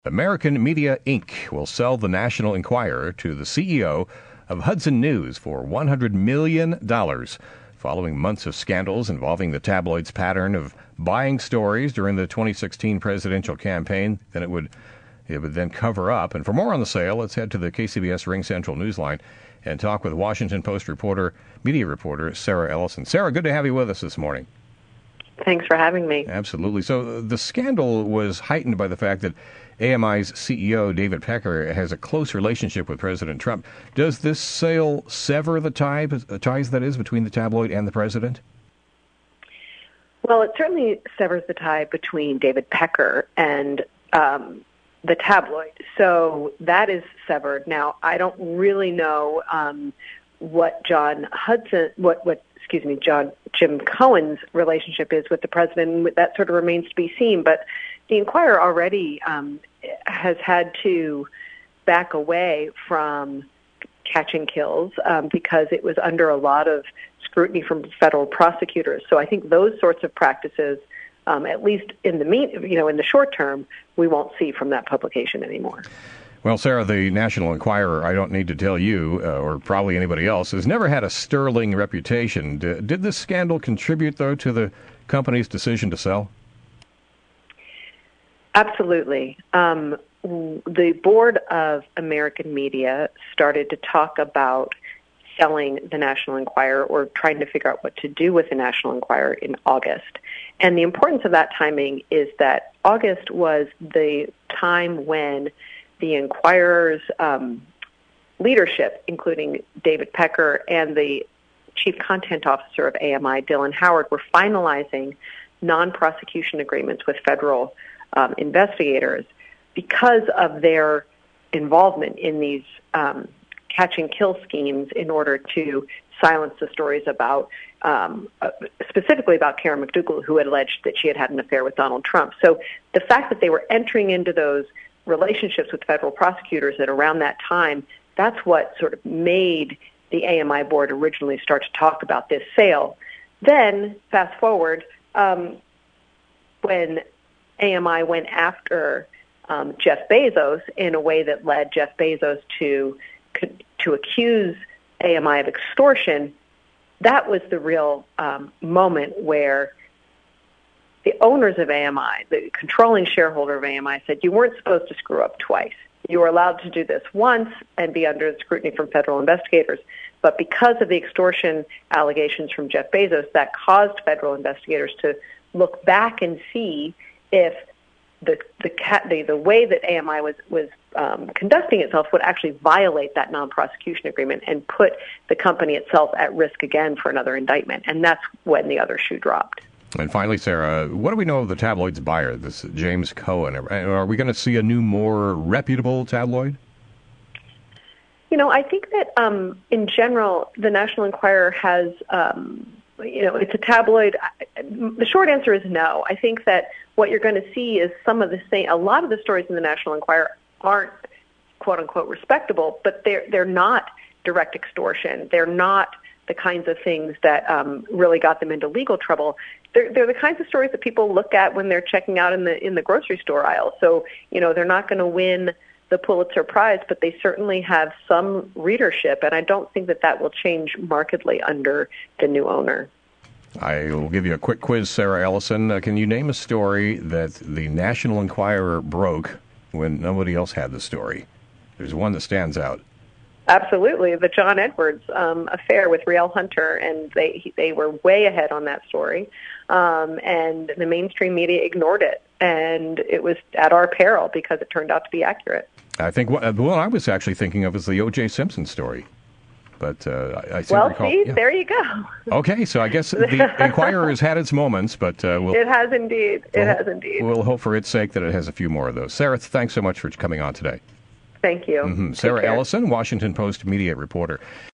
American Media Inc. will sell the National Enquirer to the CEO of Hudson News for $100 million, following months of scandals involving the tabloid's pattern of buying stories during the 2016 presidential campaign that it would then cover up. And for more on the sale, let's head to the KCBS Ring Central Newsline and talk with Washington Post media reporter Sarah Ellison. Sarah, good to have you with us this morning. Thanks for having me. Absolutely. So the scandal was heightened by the fact that AMI's CEO, David Pecker, has a close relationship with President Trump. Does this sale sever the ties that is between the tabloid and the president? Well, it certainly severs the tie between David Pecker and the tabloid. So that is severed. Now, I don't really know what Jim Cohen's relationship is with the president. That sort of remains to be seen. But the Enquirer already has had to back away from catching kills because it was under a lot of scrutiny from federal prosecutors. So I think those sorts of practices, at least in the short term, we won't see from that publication anymore. Well, Sarah, the National Enquirer, I don't need to tell you, or probably anybody else, has never had a sterling reputation. Did this scandal contribute, though, to the company's decision to sell? Absolutely. The board of American Media started to talk about selling the National Enquirer or trying to figure out what to do with the National Enquirer in August. And the importance of that timing is that August was the time when the Enquirer's leadership, including David Pecker and the chief content officer of AMI, Dylan Howard, were finalizing non-prosecution agreements with federal investigators because of their involvement in these catch-and-kill schemes in order to silence the stories about, specifically about Karen McDougal, who had alleged that she had had an affair with Donald Trump. So the fact that they were entering into those relationships with federal prosecutors at around that time, that's what sort of made the AMI board originally start to talk about this sale. Then, fast forward, when AMI went after Jeff Bezos in a way that led Jeff Bezos to accuse AMI of extortion, that was the real moment where the owners of AMI, the controlling shareholder of AMI, said you weren't supposed to screw up twice. You were allowed to do this once and be under scrutiny from federal investigators. But because of the extortion allegations from Jeff Bezos, that caused federal investigators to look back and see if the way that AMI was conducting itself would actually violate that non-prosecution agreement and put the company itself at risk again for another indictment. And that's when the other shoe dropped. And finally, Sarah, what do we know of the tabloid's buyer, this James Cohen? Are we going to see a new, more reputable tabloid? I think that in general, the National Enquirer has, it's a tabloid. The short answer is no. I think that what you're going to see is a lot of the stories in the National Enquirer aren't quote unquote respectable, but they're not direct extortion. They're not the kinds of things that really got them into legal trouble. They're the kinds of stories that people look at when they're checking out in the grocery store aisle. So, they're not going to win the Pulitzer Prize, but they certainly have some readership, and I don't think that will change markedly under the new owner. I will give you a quick quiz, Sarah Ellison. Can you name a story that the National Enquirer broke when nobody else had the story? There's one that stands out. Absolutely, the John Edwards affair with Rielle Hunter, and they were way ahead on that story, and the mainstream media ignored it, and it was at our peril because it turned out to be accurate. I think what I was actually thinking of is the O.J. Simpson story, but I seem to recall. See, yeah. There you go. Okay, so I guess the Enquirer has had its moments, but it has indeed. We'll hope for its sake that it has a few more of those. Sarah, thanks so much for coming on today. Thank you. Sarah Ellison, Washington Post media reporter.